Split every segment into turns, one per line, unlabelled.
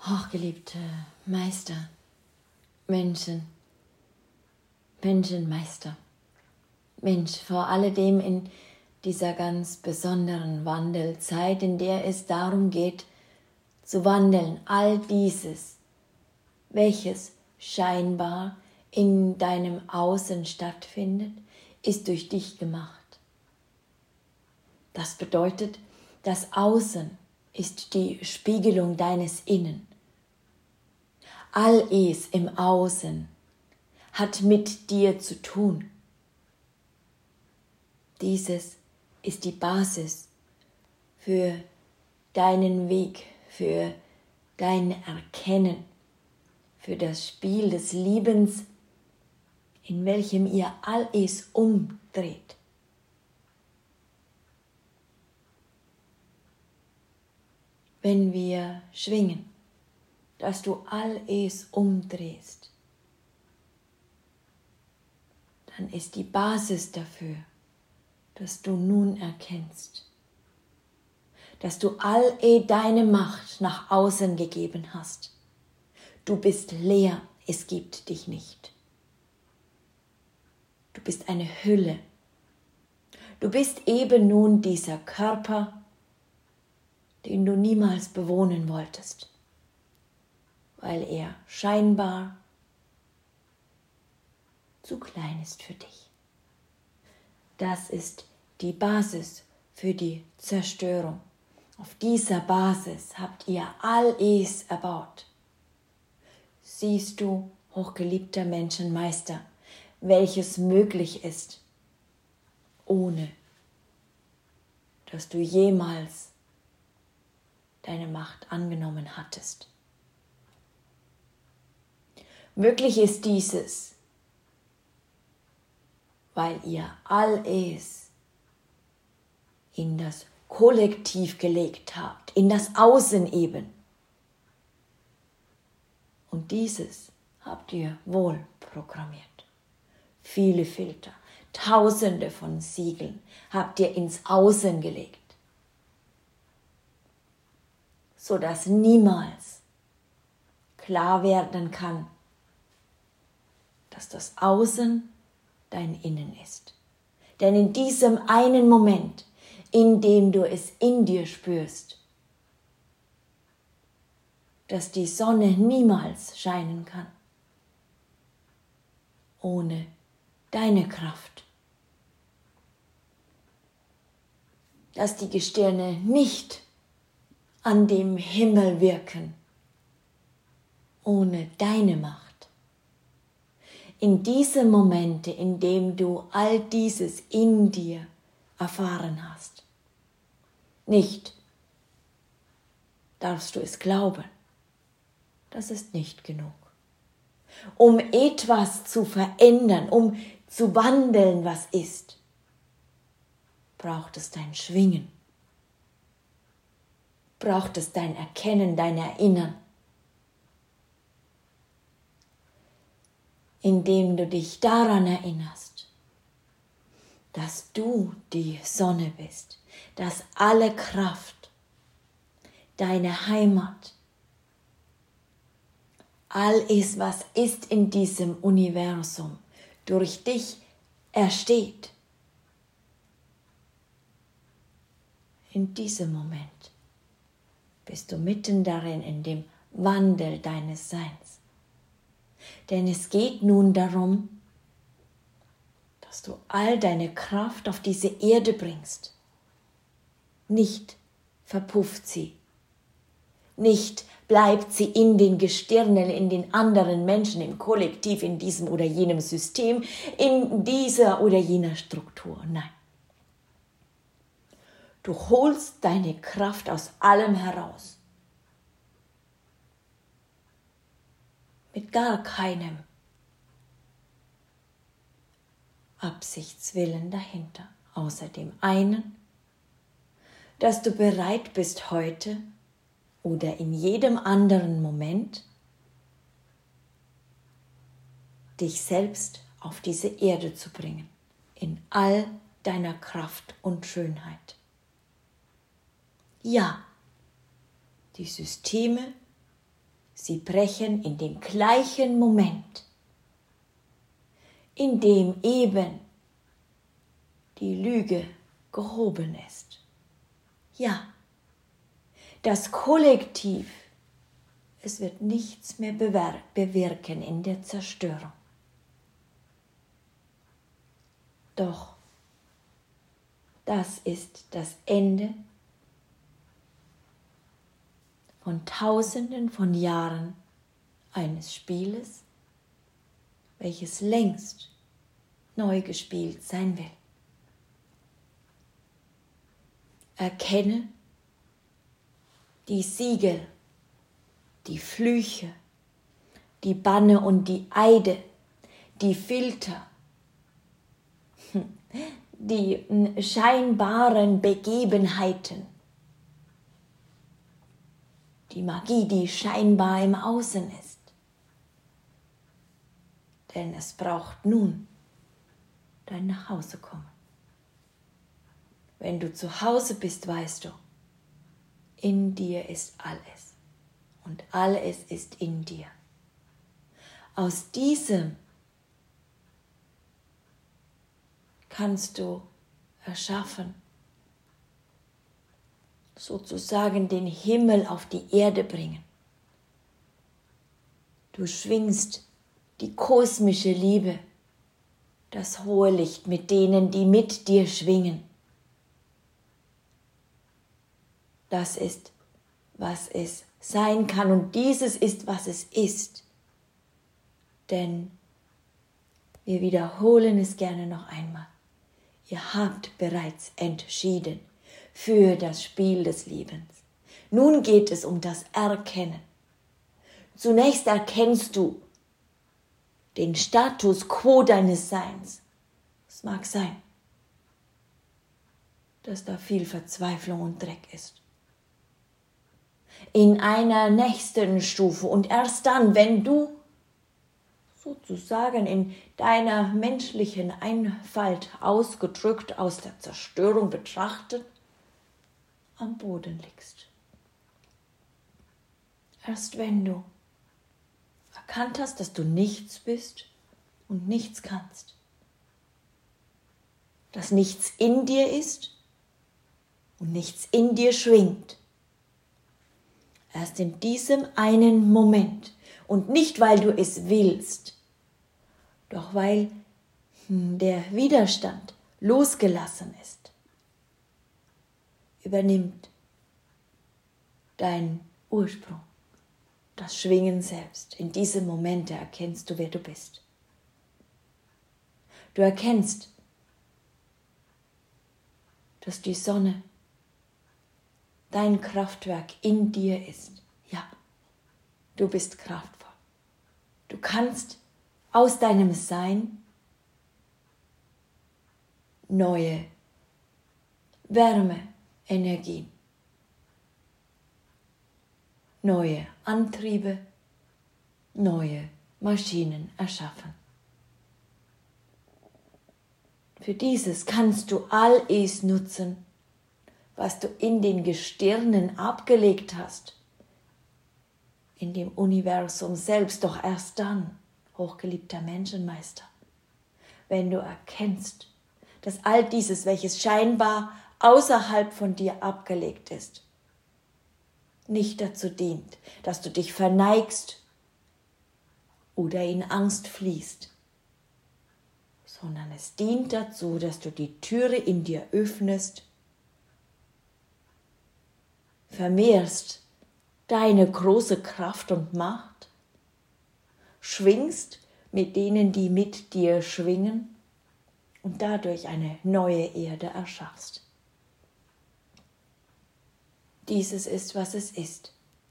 Hochgeliebte Meister, Menschenmeister, Mensch, vor alledem in dieser ganz besonderen Wandelzeit, in der es darum geht, zu wandeln, all dieses, welches scheinbar in deinem Außen stattfindet, ist durch dich gemacht. Das bedeutet, das Außen ist die Spiegelung deines Innen. All es im Außen hat mit dir zu tun. Dieses ist die Basis für deinen Weg, für dein Erkennen, für das Spiel des Liebens, in welchem ihr all es umdreht. Wenn wir schwingen, dass du all es umdrehst, dann ist die Basis dafür, dass du nun erkennst, dass du all deine Macht nach außen gegeben hast. Du bist leer, es gibt dich nicht. Du bist eine Hülle. Du bist eben nun dieser Körper, den du niemals bewohnen wolltest, weil er scheinbar zu klein ist für dich. Das ist die Basis für die Zerstörung. Auf dieser Basis habt ihr all es erbaut. Siehst du, hochgeliebter Menschenmeister, welches möglich ist, ohne dass du jemals deine Macht angenommen hattest. Möglich ist dieses, weil ihr all es in das Kollektiv gelegt habt, in das Außen eben. Und dieses habt ihr wohl programmiert. Viele Filter, Tausende von Siegeln habt ihr ins Außen gelegt, sodass niemals klar werden kann, dass das Außen dein Innen ist. Denn in diesem einen Moment, in dem du es in dir spürst, dass die Sonne niemals scheinen kann, ohne deine Kraft, dass die Gestirne nicht an dem Himmel wirken, ohne deine Macht. In diesem Momente, in dem du all dieses in dir erfahren hast, nicht darfst du es glauben, das ist nicht genug. Um etwas zu verändern, um zu wandeln, was ist, braucht es dein Schwingen, braucht es dein Erkennen, dein Erinnern, indem du dich daran erinnerst, dass du die Sonne bist, dass alle Kraft, deine Heimat, all es, was ist in diesem Universum, durch dich ersteht. In diesem Moment bist du mitten darin, in dem Wandel deines Seins. Denn es geht nun darum, dass du all deine Kraft auf diese Erde bringst. Nicht verpufft sie, nicht bleibt sie in den Gestirnen, in den anderen Menschen, im Kollektiv, in diesem oder jenem System, in dieser oder jener Struktur. Nein. Du holst deine Kraft aus allem heraus. Mit gar keinem Absichtswillen dahinter, außer dem einen, dass du bereit bist heute oder in jedem anderen Moment, dich selbst auf diese Erde zu bringen, in all deiner Kraft und Schönheit. Ja, die Systeme Sie brechen in dem gleichen Moment, in dem eben die Lüge gehoben ist. Ja, das Kollektiv, es wird nichts mehr bewirken in der Zerstörung. Doch das ist das Ende von Tausenden von Jahren eines Spieles, welches längst neu gespielt sein will. Erkenne die Siegel, die Flüche, die Banne und die Eide, die Filter, die scheinbaren Begebenheiten, die Magie, die scheinbar im Außen ist. Denn es braucht nun dein Nachhausekommen. Wenn du zu Hause bist, weißt du, in dir ist alles und alles ist in dir. Aus diesem kannst du erschaffen, sozusagen den Himmel auf die Erde bringen. Du schwingst die kosmische Liebe, das hohe Licht mit denen, die mit dir schwingen. Das ist, was es sein kann und dieses ist, was es ist. Denn wir wiederholen es gerne noch einmal. Ihr habt bereits entschieden für das Spiel des Lebens. Nun geht es um das Erkennen. Zunächst erkennst du den Status quo deines Seins. Es mag sein, dass da viel Verzweiflung und Dreck ist. In einer nächsten Stufe und erst dann, wenn du sozusagen in deiner menschlichen Einfalt ausgedrückt, aus der Zerstörung betrachtet, am Boden liegst. Erst wenn du erkannt hast, dass du nichts bist und nichts kannst, dass nichts in dir ist und nichts in dir schwingt, erst in diesem einen Moment und nicht, weil du es willst, doch weil der Widerstand losgelassen ist, übernimmt dein Ursprung, das Schwingen selbst. In diesem Moment erkennst du, wer du bist. Du erkennst, dass die Sonne dein Kraftwerk in dir ist. Ja, du bist kraftvoll. Du kannst aus deinem Sein neue Wärmeenergien, neue Antriebe, neue Maschinen erschaffen. Für dieses kannst du all es nutzen, was du in den Gestirnen abgelegt hast, in dem Universum selbst, doch erst dann, hochgeliebter Menschenmeister, wenn du erkennst, dass all dieses, welches scheinbar außerhalb von dir abgelegt ist, nicht dazu dient, dass du dich verneigst oder in Angst fliehst, sondern es dient dazu, dass du die Türe in dir öffnest, vermehrst deine große Kraft und Macht, schwingst mit denen, die mit dir schwingen und dadurch eine neue Erde erschaffst. Dieses ist, was es ist.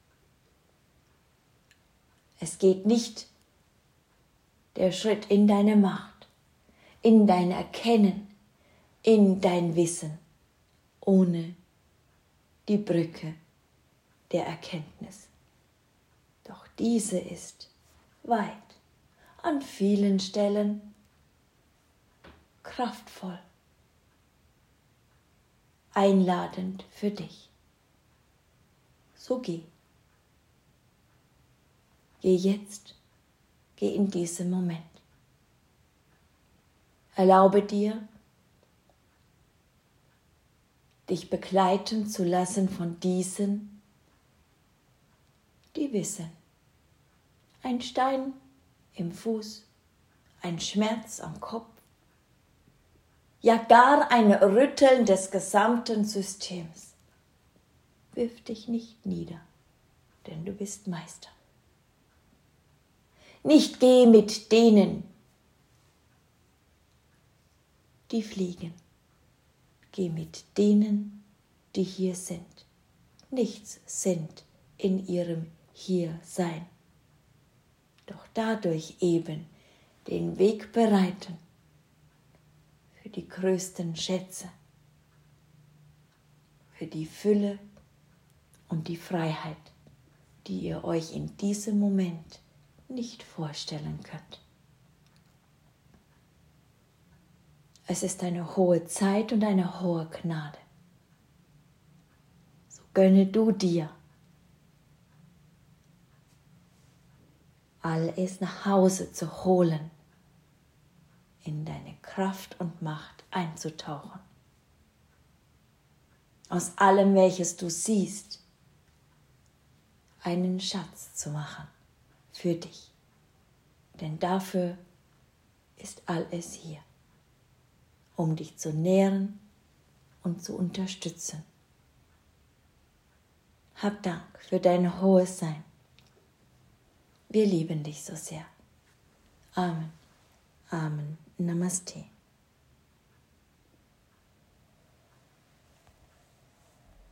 Es geht nicht der Schritt in deine Macht, in dein Erkennen, in dein Wissen, ohne die Brücke der Erkenntnis. Doch diese ist weit, an vielen Stellen kraftvoll, einladend für dich. So geh. Geh jetzt, geh in diesen Moment. Erlaube dir, dich begleiten zu lassen von diesen, die wissen. Ein Stein im Fuß, ein Schmerz am Kopf, ja gar ein Rütteln des gesamten Systems. Wirf dich nicht nieder, denn du bist Meister. Nicht geh mit denen, die fliegen. Geh mit denen, die hier sind. Nichts sind in ihrem Hiersein. Doch dadurch eben den Weg bereiten für die größten Schätze, für die Fülle und die Freiheit, die ihr euch in diesem Moment nicht vorstellen könnt. Es ist eine hohe Zeit und eine hohe Gnade. So gönne du dir, alles nach Hause zu holen, in deine Kraft und Macht einzutauchen. Aus allem, welches du siehst, einen Schatz zu machen für dich. Denn dafür ist alles hier, um dich zu nähren und zu unterstützen. Hab Dank für dein hohes Sein. Wir lieben dich so sehr. Amen. Amen. Namaste.